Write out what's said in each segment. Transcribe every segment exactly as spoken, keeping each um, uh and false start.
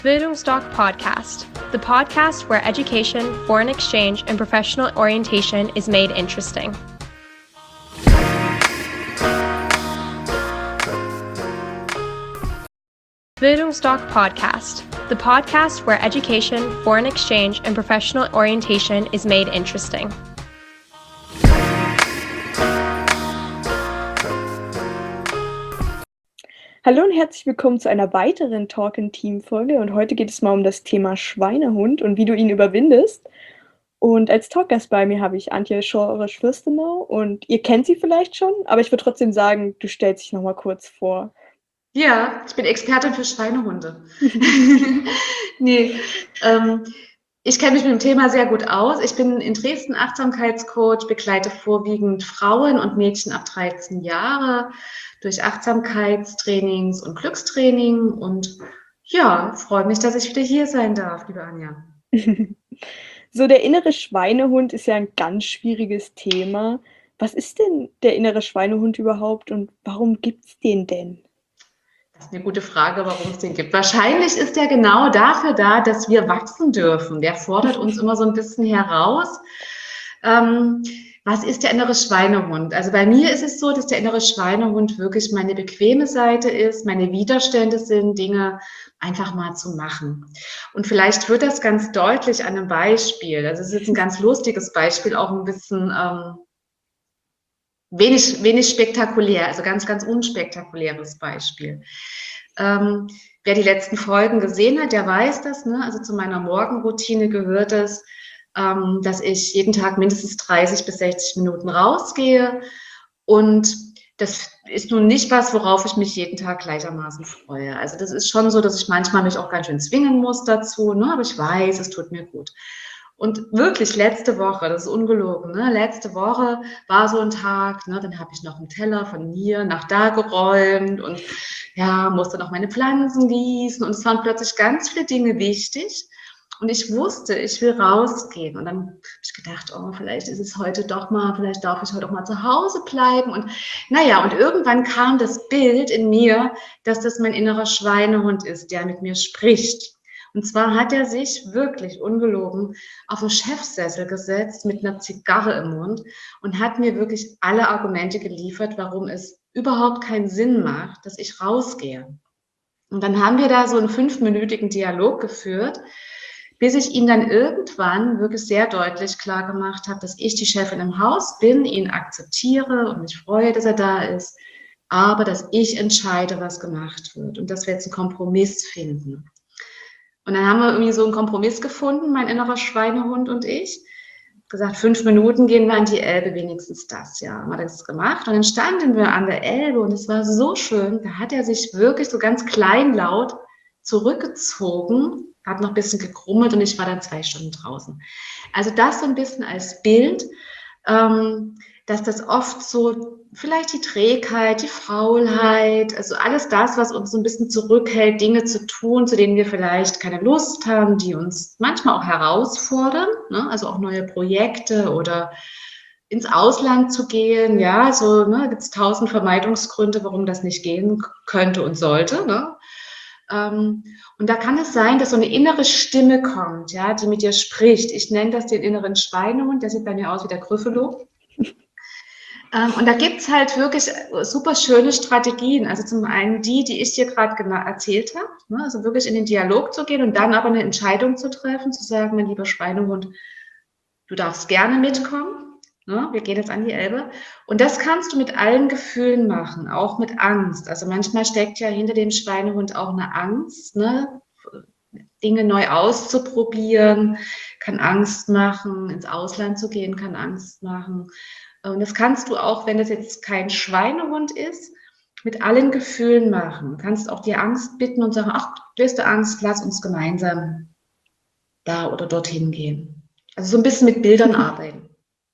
Bildungsdoc Podcast, the podcast where education, foreign exchange, and professional orientation is made interesting. Bildungsdoc Podcast, the podcast where education, foreign exchange, and professional orientation is made interesting. Hallo und herzlich willkommen zu einer weiteren Talk-in-Team-Folge und heute geht es mal um das Thema Schweinehund und wie du ihn überwindest. Und als Talkgast bei mir habe ich Antje Schorisch-Fürstenau und ihr kennt sie vielleicht schon, aber ich würde trotzdem sagen, du stellst dich nochmal kurz vor. Ja, ich bin Expertin für Schweinehunde. nee, ähm, ich kenne mich mit dem Thema sehr gut aus. Ich bin in Dresden Achtsamkeitscoach, begleite vorwiegend Frauen und Mädchen ab dreizehn Jahre durch Achtsamkeitstrainings und Glückstraining und ja, freue mich, dass ich wieder hier sein darf, liebe Anja. So, der innere Schweinehund ist ja ein ganz schwieriges Thema. Was ist denn der innere Schweinehund überhaupt und warum gibt es den denn? Das ist eine gute Frage, warum es den gibt. Wahrscheinlich ist der genau dafür da, dass wir wachsen dürfen. Der fordert uns immer so ein bisschen heraus. Ähm, was ist der innere Schweinehund? Also bei mir ist es so, dass der innere Schweinehund wirklich meine bequeme Seite ist, meine Widerstände sind, Dinge einfach mal zu machen. Und vielleicht wird das ganz deutlich an einem Beispiel. Also es ist jetzt ein ganz lustiges Beispiel, auch ein bisschen ähm, wenig, wenig spektakulär, also ganz, ganz unspektakuläres Beispiel. Ähm, wer die letzten Folgen gesehen hat, der weiß das, ne? Also zu meiner Morgenroutine gehört es, ähm, dass ich jeden Tag mindestens dreißig bis sechzig Minuten rausgehe. Und das ist nun nicht was, worauf ich mich jeden Tag gleichermaßen freue. Also das ist schon so, dass ich manchmal mich auch ganz schön zwingen muss dazu, ne? Aber ich weiß, es tut mir gut. Und wirklich letzte Woche, das ist ungelogen, ne? Letzte Woche war so ein Tag, ne? Dann habe ich noch einen Teller von hier nach da geräumt und ja, musste noch meine Pflanzen gießen und es waren plötzlich ganz viele Dinge wichtig. Und ich wusste, ich will rausgehen. Und dann habe ich gedacht, oh, vielleicht ist es heute doch mal, vielleicht darf ich heute auch mal zu Hause bleiben. Und naja, und irgendwann kam das Bild in mir, dass das mein innerer Schweinehund ist, der mit mir spricht. Und zwar hat er sich wirklich ungelogen auf den Chefsessel gesetzt mit einer Zigarre im Mund und hat mir wirklich alle Argumente geliefert, warum es überhaupt keinen Sinn macht, dass ich rausgehe. Und dann haben wir da so einen fünfminütigen Dialog geführt, bis ich ihm dann irgendwann wirklich sehr deutlich klar gemacht habe, dass ich die Chefin im Haus bin, ihn akzeptiere und mich freue, dass er da ist, aber dass ich entscheide, was gemacht wird und dass wir jetzt einen Kompromiss finden. Und dann haben wir irgendwie so einen Kompromiss gefunden, mein innerer Schweinehund und ich. Gesagt, fünf Minuten gehen wir an die Elbe, wenigstens das, ja, haben wir das gemacht. Und dann standen wir an der Elbe und es war so schön, da hat er sich wirklich so ganz kleinlaut zurückgezogen, hat noch ein bisschen gegrummelt und ich war dann zwei Stunden draußen. Also das so ein bisschen als Bild, ähm, dass das oft so vielleicht die Trägheit, die Faulheit, also alles das, was uns so ein bisschen zurückhält, Dinge zu tun, zu denen wir vielleicht keine Lust haben, die uns manchmal auch herausfordern, ne? Also auch neue Projekte oder ins Ausland zu gehen, ja, so, ne, gibt es tausend Vermeidungsgründe, warum das nicht gehen könnte und sollte, ne? Ähm, und da kann es sein, dass so eine innere Stimme kommt, ja, die mit dir spricht. Ich nenne das den inneren Schweinehund, der sieht bei mir aus wie der Gryffalo. Ähm, und da gibt es halt wirklich super schöne Strategien. Also zum einen die, die ich dir gerade erzählt habe, ne? Also wirklich in den Dialog zu gehen und dann aber eine Entscheidung zu treffen, zu sagen, mein lieber Schweinehund, du darfst gerne mitkommen. Ne? Wir gehen jetzt an die Elbe. Und das kannst du mit allen Gefühlen machen, auch mit Angst. Also manchmal steckt ja hinter dem Schweinehund auch eine Angst, ne? Dinge neu auszuprobieren, kann Angst machen, ins Ausland zu gehen, kann Angst machen. Und das kannst du auch, wenn das jetzt kein Schweinehund ist, mit allen Gefühlen machen. Du kannst auch die Angst bitten und sagen, ach, du hast Angst, lass uns gemeinsam da oder dorthin gehen. Also so ein bisschen mit Bildern arbeiten.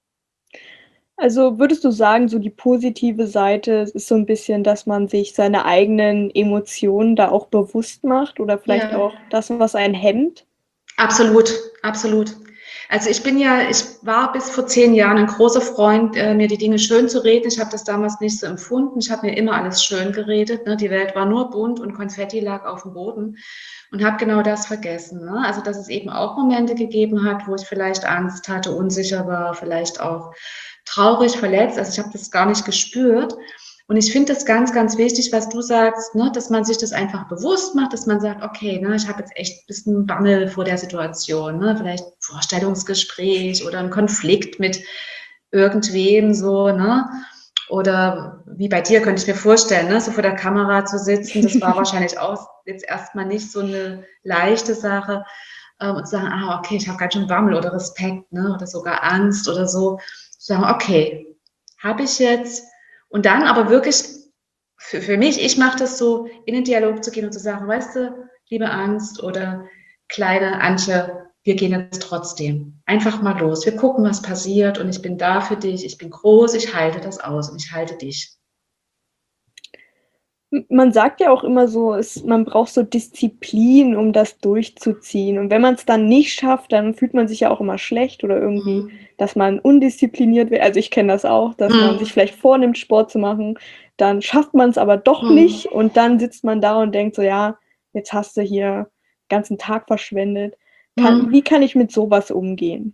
Also würdest du sagen, so die positive Seite ist so ein bisschen, dass man sich seine eigenen Emotionen da auch bewusst macht oder vielleicht Ja. auch das, was einen hemmt? Absolut, absolut. Also ich bin ja, ich war bis vor zehn Jahren ein großer Freund, äh, mir die Dinge schön zu reden. Ich habe das damals nicht so empfunden. Ich habe mir immer alles schön geredet. Ne? Die Welt war nur bunt und Konfetti lag auf dem Boden und habe genau das vergessen. Ne? Also dass es eben auch Momente gegeben hat, wo ich vielleicht Angst hatte, unsicher war, vielleicht auch traurig, verletzt. Also ich habe das gar nicht gespürt. Und ich finde das ganz, ganz wichtig, was du sagst, ne, dass man sich das einfach bewusst macht, dass man sagt, okay, ne, ich habe jetzt echt ein bisschen Bammel vor der Situation, ne, vielleicht ein Vorstellungsgespräch oder ein Konflikt mit irgendwem so, ne, oder wie bei dir könnte ich mir vorstellen, ne, so vor der Kamera zu sitzen, das war wahrscheinlich auch jetzt erstmal nicht so eine leichte Sache, ähm, und zu sagen, ah, okay, ich habe ganz schön Bammel oder Respekt, ne, oder sogar Angst oder so, zu sagen, okay, habe ich jetzt. Und dann aber wirklich, für, für mich, ich mache das so, in den Dialog zu gehen und zu sagen, weißt du, liebe Angst oder kleine Antje, wir gehen jetzt trotzdem. Einfach mal los. Wir gucken, was passiert und ich bin da für dich. Ich bin groß, ich halte das aus und ich halte dich. Man sagt ja auch immer so, es, man braucht so Disziplin, um das durchzuziehen. Und wenn man es dann nicht schafft, dann fühlt man sich ja auch immer schlecht oder irgendwie, Mhm. dass man undiszipliniert wird. Also ich kenne das auch, dass man sich Mhm. vielleicht vornimmt, Sport zu machen, dann schafft man es aber doch Mhm. nicht und dann sitzt man da und denkt so, ja, jetzt hast du hier den ganzen Tag verschwendet. Kann, Mhm. wie kann ich mit sowas umgehen?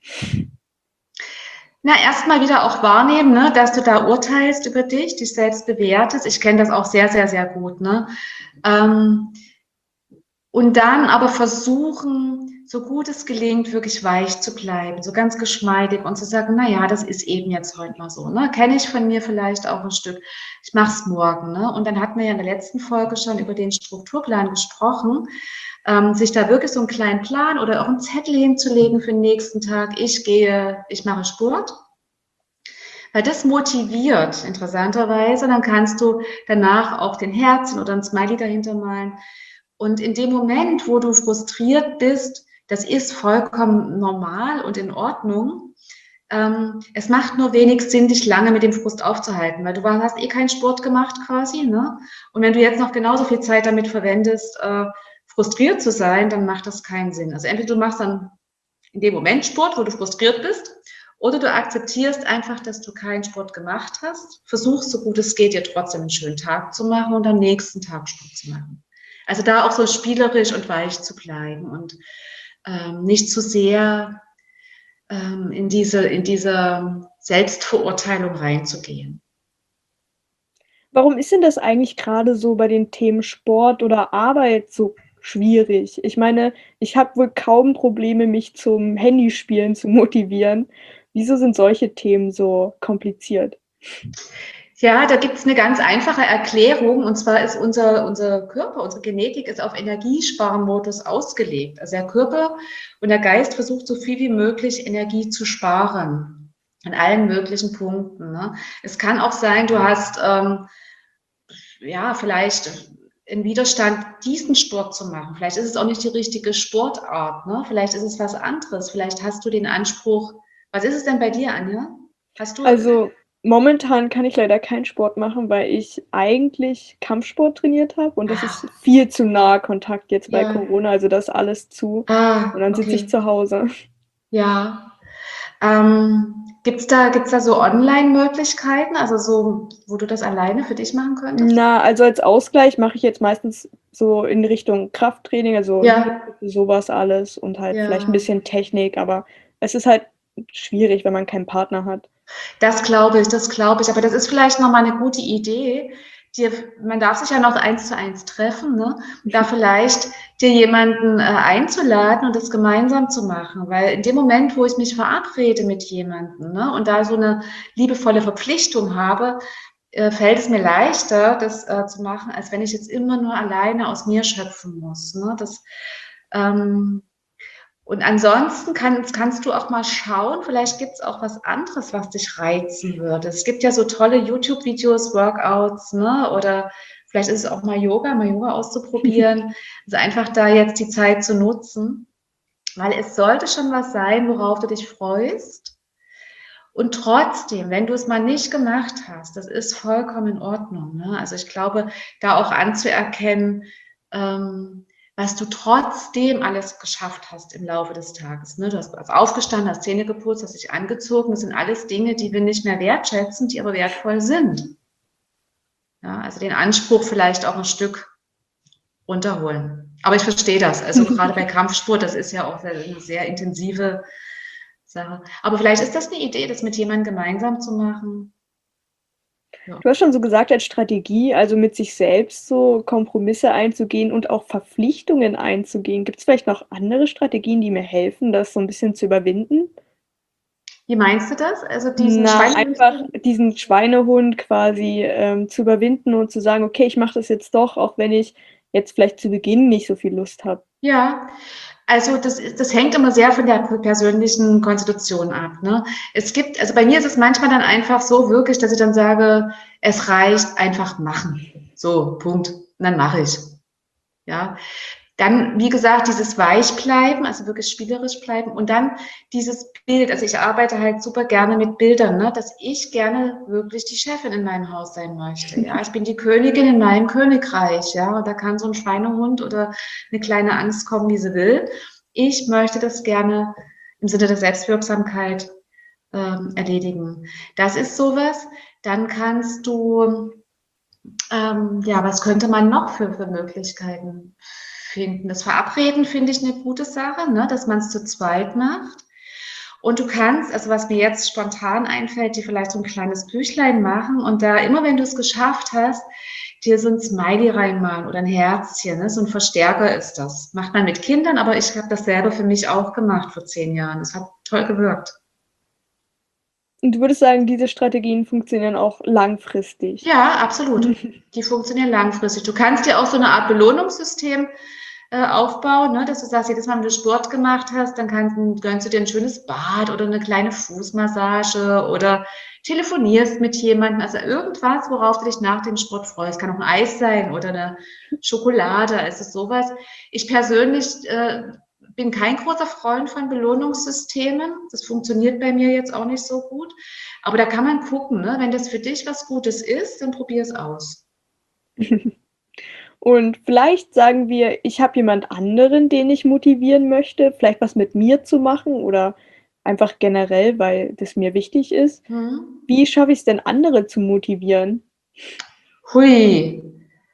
Na, erstmal wieder auch wahrnehmen, ne, dass du da urteilst über dich, dich selbst bewertest. Ich kenne das auch sehr, sehr, sehr gut. Ne? Ähm, Und dann aber versuchen, so gut es gelingt, wirklich weich zu bleiben, so ganz geschmeidig und zu sagen, na ja, das ist eben jetzt heute mal so, ne? Kenne ich von mir vielleicht auch ein Stück. Ich mache es morgen, ne? Und dann hatten wir ja in der letzten Folge schon über den Strukturplan gesprochen, ähm, sich da wirklich so einen kleinen Plan oder auch einen Zettel hinzulegen für den nächsten Tag. Ich gehe, ich mache Sport. Weil das motiviert, interessanterweise. Dann kannst du danach auch den Herzen oder ein Smiley dahinter malen. Und in dem Moment, wo du frustriert bist, das ist vollkommen normal und in Ordnung. Ähm, es macht nur wenig Sinn, dich lange mit dem Frust aufzuhalten, weil du hast eh keinen Sport gemacht quasi. Ne? Und wenn du jetzt noch genauso viel Zeit damit verwendest, äh, frustriert zu sein, dann macht das keinen Sinn. Also entweder du machst dann in dem Moment Sport, wo du frustriert bist, oder du akzeptierst einfach, dass du keinen Sport gemacht hast, versuchst, so gut es geht, dir trotzdem einen schönen Tag zu machen und am nächsten Tag Sport zu machen. Also da auch so spielerisch und weich zu bleiben und ähm, nicht zu sehr ähm, in diese, in diese Selbstverurteilung reinzugehen. Warum ist denn das eigentlich gerade so bei den Themen Sport oder Arbeit so schwierig? Ich meine, ich habe wohl kaum Probleme, mich zum Handyspielen zu motivieren. Wieso sind solche Themen so kompliziert? Ja, da gibt es eine ganz einfache Erklärung, und zwar ist unser, unser Körper, unsere Genetik ist auf Energiesparmodus ausgelegt. Also der Körper und der Geist versucht so viel wie möglich Energie zu sparen an allen möglichen Punkten. Ne? Es kann auch sein, du hast ähm, ja vielleicht einen Widerstand, diesen Sport zu machen. Vielleicht ist es auch nicht die richtige Sportart. Ne? Vielleicht ist es was anderes. Vielleicht hast du den Anspruch. Was ist es denn bei dir, Anja? Hast du? Also momentan kann ich leider keinen Sport machen, weil ich eigentlich Kampfsport trainiert habe und das ist Ah, viel zu naher Kontakt jetzt bei ja. Corona, also das ist alles zu und Ah, dann sitze ich okay. zu Hause. Ja. Ähm, gibt's da, gibt's da so Online-Möglichkeiten, also so, wo du das alleine für dich machen könntest? Na, also als Ausgleich mache ich jetzt meistens so in Richtung Krafttraining, also Ja, Liegestütze, sowas alles und halt vielleicht ein ja. bisschen Technik, aber es ist halt schwierig, wenn man keinen Partner hat. Das glaube ich, das glaube ich. Aber das ist vielleicht nochmal eine gute Idee. Dir, man darf sich ja noch eins zu eins treffen, ne? Da vielleicht dir jemanden äh, einzuladen und das gemeinsam zu machen. Weil in dem Moment, wo ich mich verabrede mit jemandem, ne, und da so eine liebevolle Verpflichtung habe, äh, fällt es mir leichter, das äh, zu machen, als wenn ich jetzt immer nur alleine aus mir schöpfen muss. Ne? Das, ähm, und ansonsten kann, kannst du auch mal schauen, vielleicht gibt es auch was anderes, was dich reizen würde. Es gibt ja so tolle YouTube-Videos, Workouts, ne? Oder vielleicht ist es auch mal Yoga, mal Yoga auszuprobieren. Also einfach da jetzt die Zeit zu nutzen, weil es sollte schon was sein, worauf du dich freust. Und trotzdem, wenn du es mal nicht gemacht hast, das ist vollkommen in Ordnung. Ne? Also ich glaube, da auch anzuerkennen, ähm, was du trotzdem alles geschafft hast im Laufe des Tages. Ne? Du hast aufgestanden, hast Zähne geputzt, hast dich angezogen. Das sind alles Dinge, die wir nicht mehr wertschätzen, die aber wertvoll sind. Ja, also den Anspruch vielleicht auch ein Stück runterholen. Aber ich verstehe das. Also gerade bei Kampfsport, das ist ja auch eine sehr intensive Sache. Aber vielleicht ist das eine Idee, das mit jemandem gemeinsam zu machen. Ja. Du hast schon so gesagt, als Strategie, also mit sich selbst so Kompromisse einzugehen und auch Verpflichtungen einzugehen. Gibt es vielleicht noch andere Strategien, die mir helfen, das so ein bisschen zu überwinden? Wie meinst du das? Also diesen Na, Schweinehund? einfach diesen Schweinehund quasi ähm, zu überwinden und zu sagen, okay, ich mache das jetzt doch, auch wenn ich jetzt vielleicht zu Beginn nicht so viel Lust habe. Ja, also das, ist- das hängt immer sehr von der persönlichen Konstitution ab. Ne? Es gibt, also bei mir ist es manchmal dann einfach so wirklich, dass ich dann sage, es reicht, einfach machen. So, Punkt. Und dann mache ich. Ja. Dann, wie gesagt, dieses Weichbleiben, also wirklich spielerisch bleiben und dann dieses Bild. Also ich arbeite halt super gerne mit Bildern, ne? Dass ich gerne wirklich die Chefin in meinem Haus sein möchte. Ja, ich bin die Königin in meinem Königreich. Ja, und da kann so ein Schweinehund oder eine kleine Angst kommen, wie sie will. Ich möchte das gerne im Sinne der Selbstwirksamkeit ähm, erledigen. Das ist sowas. Dann kannst du ähm, ja, was könnte man noch für, für Möglichkeiten finden? Das Verabreden finde ich eine gute Sache, ne, dass man es zu zweit macht. Und du kannst, also was mir jetzt spontan einfällt, dir vielleicht so ein kleines Büchlein machen und da immer, wenn du es geschafft hast, dir so ein Smiley reinmalen oder ein Herzchen, ne, so ein Verstärker ist das. Macht man mit Kindern, aber ich habe das selber für mich auch gemacht vor zehn Jahren. Das hat toll gewirkt. Und du würdest sagen, diese Strategien funktionieren auch langfristig. Ja, absolut. Die funktionieren langfristig. Du kannst dir auch so eine Art Belohnungssystem äh, aufbauen, ne? Dass du sagst, jedes Mal, wenn du Sport gemacht hast, dann kannst, gönnst du dir ein schönes Bad oder eine kleine Fußmassage oder telefonierst mit jemandem. Also irgendwas, worauf du dich nach dem Sport freust. Kann auch ein Eis sein oder eine Schokolade. Es ist sowas. Ich persönlich äh, bin kein großer Freund von Belohnungssystemen. Das funktioniert bei mir jetzt auch nicht so gut. Aber da kann man gucken, ne? Wenn das für dich was Gutes ist, dann probier es aus. Und vielleicht sagen wir, ich habe jemand anderen, den ich motivieren möchte, vielleicht was mit mir zu machen oder einfach generell, weil das mir wichtig ist. Hm? Wie schaffe ich es denn, andere zu motivieren? Hui.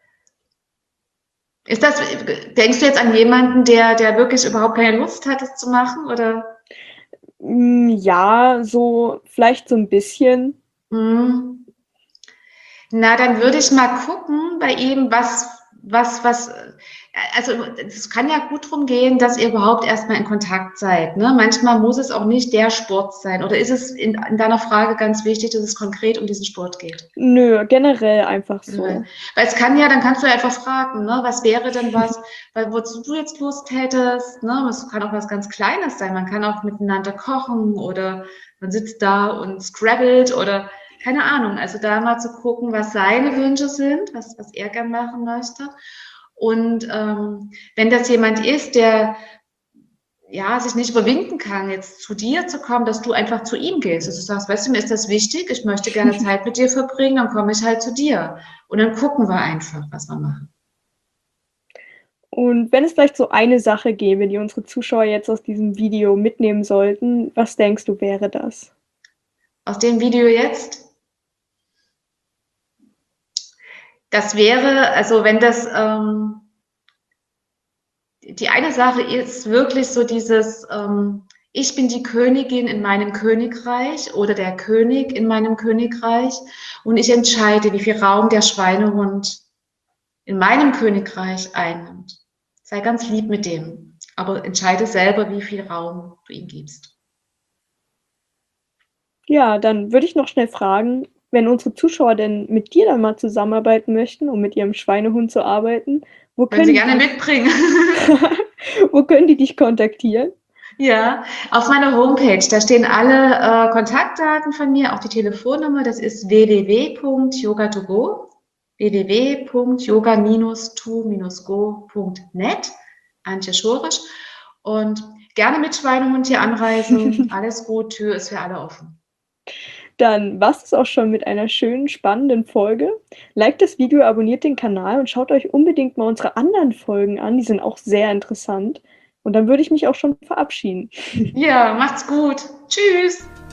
Ist das, denkst du jetzt an jemanden, der, der wirklich überhaupt keine Lust hat, das zu machen? Oder? Hm, ja, so vielleicht so ein bisschen. Hm? Na, dann würde ich mal gucken bei ihm, was, was, was, also es kann ja gut darum gehen, dass ihr überhaupt erstmal in Kontakt seid. Ne? Manchmal muss es auch nicht der Sport sein. Oder ist es in, in deiner Frage ganz wichtig, dass es konkret um diesen Sport geht? Nö, generell einfach so. Weil es kann ja, dann kannst du ja einfach fragen, ne, was wäre denn was, weil wozu du jetzt Lust hättest, ne? Es kann auch was ganz Kleines sein. Man kann auch miteinander kochen oder man sitzt da und scrabbelt oder keine Ahnung. Also da mal zu gucken, was seine Wünsche sind, was, was er gern machen möchte. Und ähm, wenn das jemand ist, der ja, sich nicht überwinden kann, jetzt zu dir zu kommen, dass du einfach zu ihm gehst. Dass du sagst, weißt du, mir ist das wichtig, ich möchte gerne Zeit mit dir verbringen, dann komme ich halt zu dir. Und dann gucken wir einfach, was wir machen. Und wenn es vielleicht so eine Sache gäbe, die unsere Zuschauer jetzt aus diesem Video mitnehmen sollten, was denkst du, wäre das? Aus dem Video jetzt, das wäre, also wenn das, ähm, die eine Sache ist wirklich so dieses, ähm, ich bin die Königin in meinem Königreich oder der König in meinem Königreich und ich entscheide, wie viel Raum der Schweinehund in meinem Königreich einnimmt. Sei ganz lieb mit dem, aber entscheide selber, wie viel Raum du ihm gibst. Ja, dann würde ich noch schnell fragen, wenn unsere Zuschauer denn mit dir dann mal zusammenarbeiten möchten, um mit ihrem Schweinehund zu arbeiten, wo Können Sie können, gerne mitbringen. wo können die dich kontaktieren? Ja, auf meiner Homepage, da stehen alle äh, Kontaktdaten von mir, auch die Telefonnummer, das ist w w w punkt yoga to go, w w w punkt yoga to go punkt net, Antje Schorisch. Und gerne mit Schweinehund hier anreisen, alles gut, Tür ist für alle offen. Dann war's es auch schon mit einer schönen, spannenden Folge. Liked das Video, abonniert den Kanal und schaut euch unbedingt mal unsere anderen Folgen an. Die sind auch sehr interessant. Und dann würde ich mich auch schon verabschieden. Ja, macht's gut. Tschüss.